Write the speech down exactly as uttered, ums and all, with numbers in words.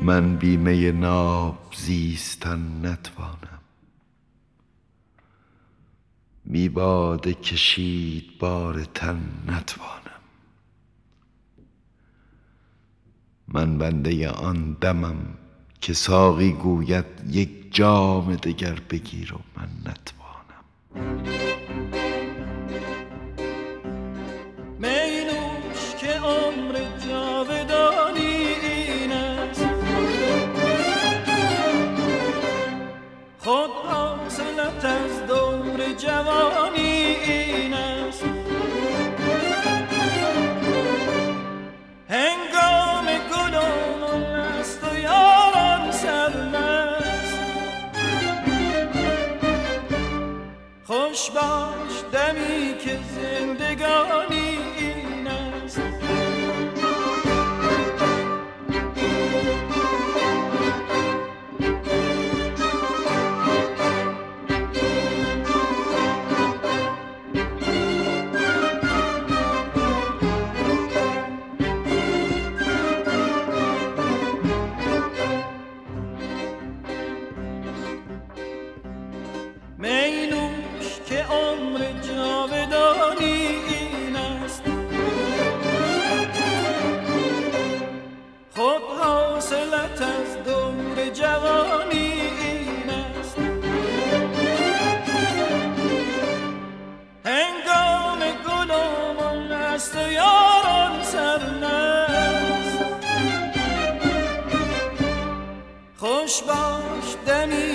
من بی می ناب زیستن نتوانم. بی باده کشید بار تن نتوانم. من بنده آن دمم که ساقی گوید یک جام دگر بگیر و من نتوانم. می نوش که عمر جاودانی این است، خود حاصلت از دور جوانی این است. هنگام گل و مل است و یاران سرمست، خوش باش دمی که زندگانی این است. می نوش که عمر جاودانی این است، خود حاصلت از دور جوانی این است. هنگام گل و مل است و یاران سرمست، خوش باش دمی